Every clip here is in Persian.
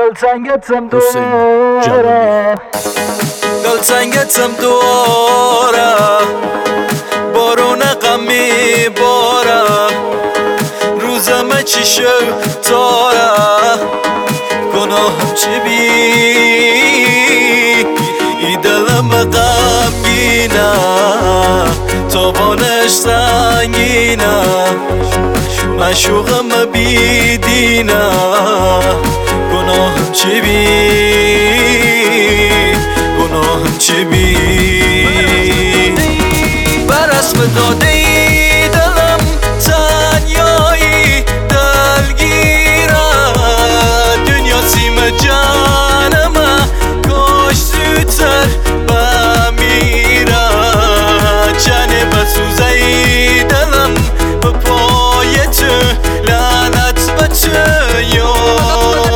دلتنگتم دوره دلتنگتم دوره بارون غم میباره روزم چی شد تاره گناهم چی بی ای دلم غمگینه تابانش سنگینه مشوقم بیدینه گناهم چی بی گناهم چی بی بر اسم داده ای دلم تنیایی دلگیره دنیا سیم جانم کاش زودتر بمیره جنه بسوزه ای دلم به پای تو لعنت به تو یار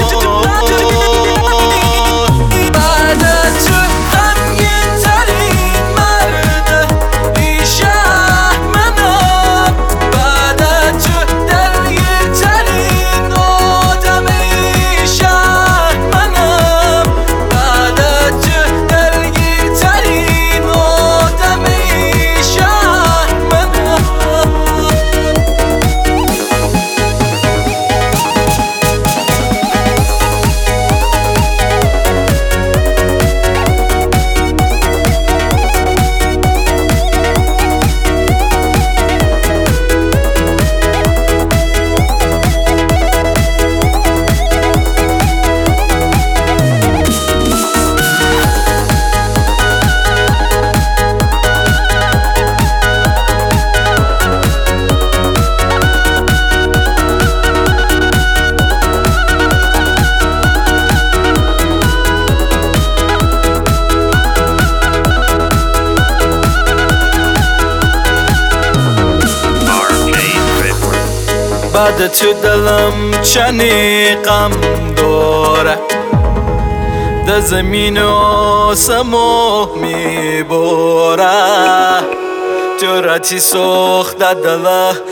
بعد تو دلم چنی غم داره در زمین و آسمو میباره تو راتی سخت دل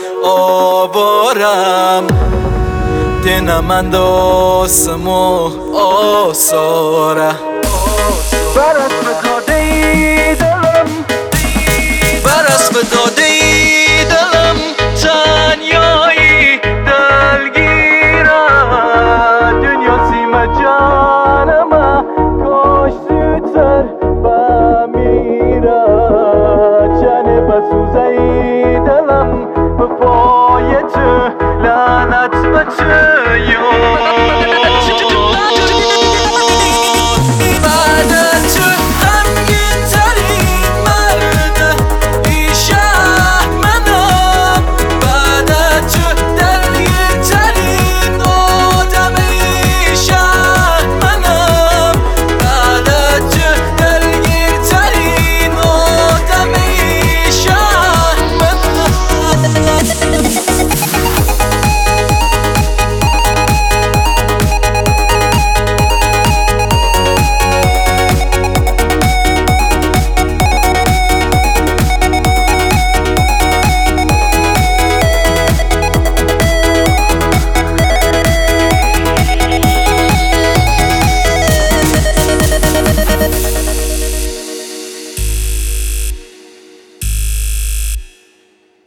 آوارم دینه من داسمو آساره بر اسم داده ای دلم بر اسم داده